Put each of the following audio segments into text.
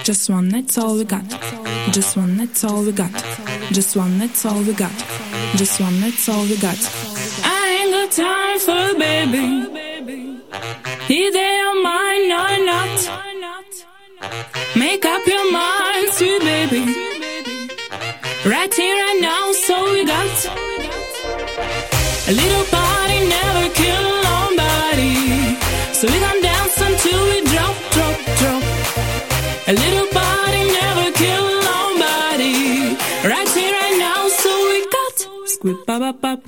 Just one, that's all we got. Just one, that's all we got. Just one, that's all we got. Just one, that's all we got. I ain't got time for a baby. Either you're mine or not. Make up your mind, sweet baby. Right here, right now, so we got a little party, never kill nobody. So we gon' dance until we drop, drop, drop. A little party, never kill nobody. Right here, right now, so we got squid pop up up.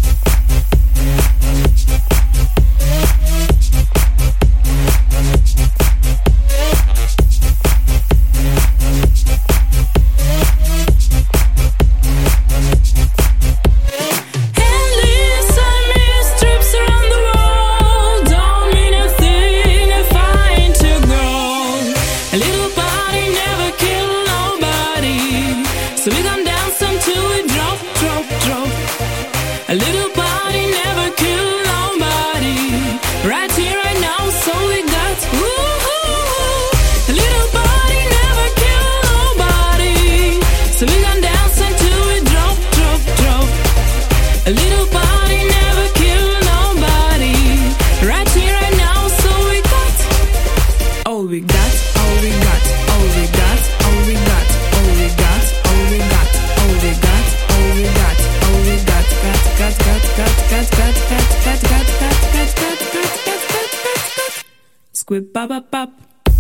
So we gon' dance until we drop, drop, drop. A little party, never kill nobody. Right here, right now, so we got woo-hoo. A little party, never kill nobody. So we gon' dance until we drop, drop, drop. A little party, never kill nobody. Right here, right now, so we got all we got, all we got, all we got, all we got, all we got. Squid pop up up.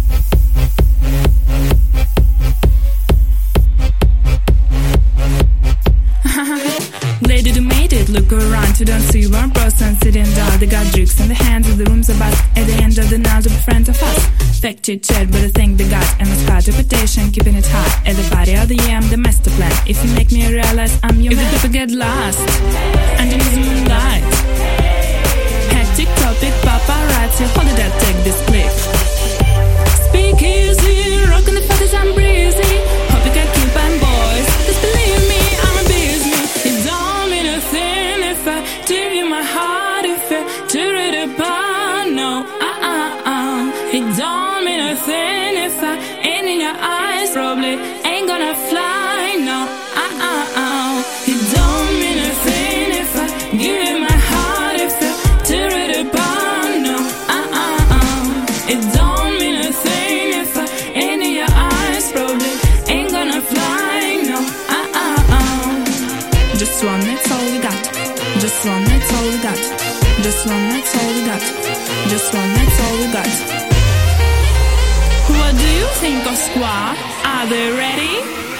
Lady who made it, look around, you don't see one person sitting down. They got drinks in the hands of the rooms about. At the end of the night, they'll be friends of us. Fact chit chat, but I think they got and it's got reputation, keeping it hot. At the party of the year, I'm the master plan. If you make me realize I'm your man. If the people get lost underneath the moonlight, hectic topic, paparazzi, hold it up, take this clip. Speak easy, rockin' the feathers, I'm breezy. Hope you get killed by boys. Just believe me, I'm a business. It don't mean a thing if I give you my heart, if I tear it apart. No, it don't mean a thing if I ain't in your eyes. Probably ain't gonna fly. No, it don't mean a thing if I give you my heart, if I tear it apart. No, it don't mean a thing if I ain't in your eyes. Probably ain't gonna fly. No, just one, that's all we got. Just one, that's all we got. Just one, that's all we got. Just one, that's all we got. What do you think of squad? Are they ready?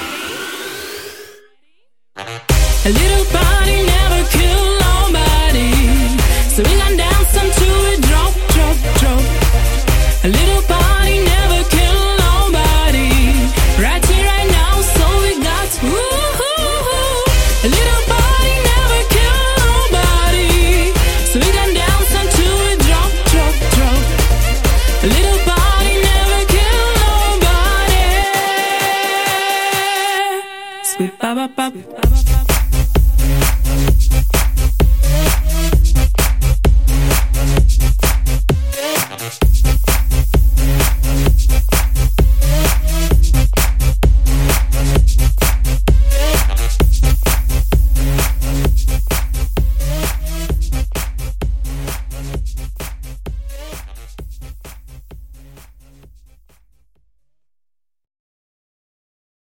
A little party, never kill nobody. So we gon' dance until we drop, drop, drop. A little party, never kill nobody. Right here, right now, so we got woo-hoo. A little party, never kill nobody. So we gon' dance until we drop, drop, drop. A little party, never kill nobody. Sweet pop up up.